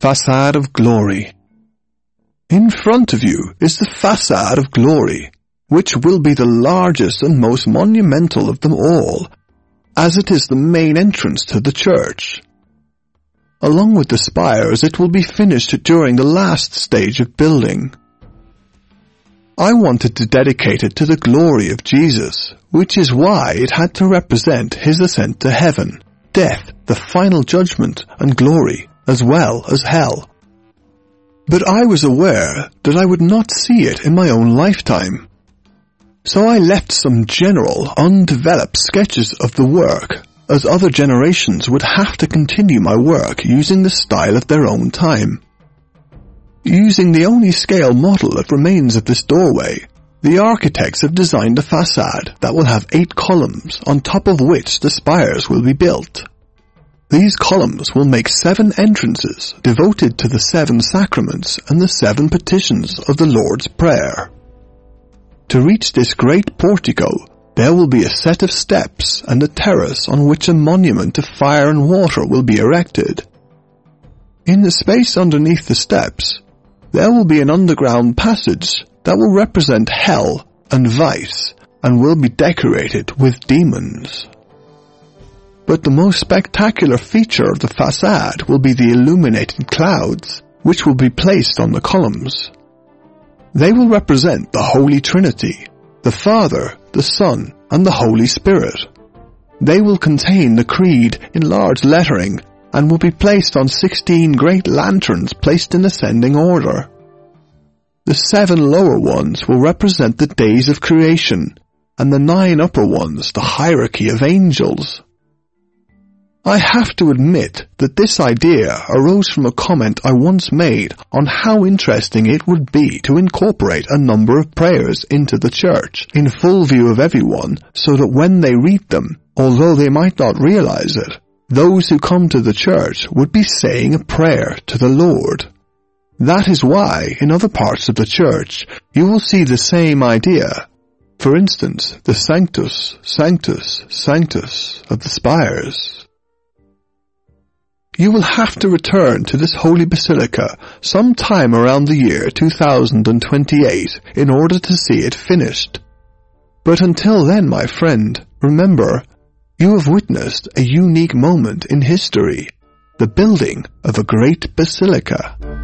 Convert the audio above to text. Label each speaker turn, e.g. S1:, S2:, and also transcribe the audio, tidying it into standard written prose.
S1: Facade of Glory. In front of you is the Facade of Glory, which will be the largest and most monumental of them all, as it is the main entrance to the church. Along with the spires, it will be finished during the last stage of building. I wanted to dedicate it to the glory of Jesus, which is why it had to represent his ascent to heaven, death, the final judgment, and glory, as well as hell. But I was aware that I would not see it in my own lifetime. So I left some general, undeveloped sketches of the work, as other generations would have to continue my work using the style of their own time. Using the only scale model that remains of this doorway, the architects have designed a facade that will have 8 columns on top of which the spires will be built. These columns will make 7 entrances devoted to the 7 sacraments and the 7 petitions of the Lord's Prayer. To reach this great portico, there will be a set of steps and a terrace on which a monument of fire and water will be erected. In the space underneath the steps, there will be an underground passage that will represent hell and vice and will be decorated with demons. But the most spectacular feature of the facade will be the illuminated clouds, which will be placed on the columns. They will represent the Holy Trinity, the Father, the Son, and the Holy Spirit. They will contain the Creed in large lettering and will be placed on 16 great lanterns placed in ascending order. The 7 lower ones will represent the days of creation, and the 9 upper ones the hierarchy of angels. I have to admit that this idea arose from a comment I once made on how interesting it would be to incorporate a number of prayers into the church in full view of everyone, so that when they read them, although they might not realize it, those who come to the church would be saying a prayer to the Lord. That is why, in other parts of the church, you will see the same idea. For instance, the Sanctus, Sanctus, Sanctus of the spires. You will have to return to this holy basilica sometime around the year 2028 in order to see it finished. But until then, my friend, remember, you have witnessed a unique moment in history, the building of a great basilica.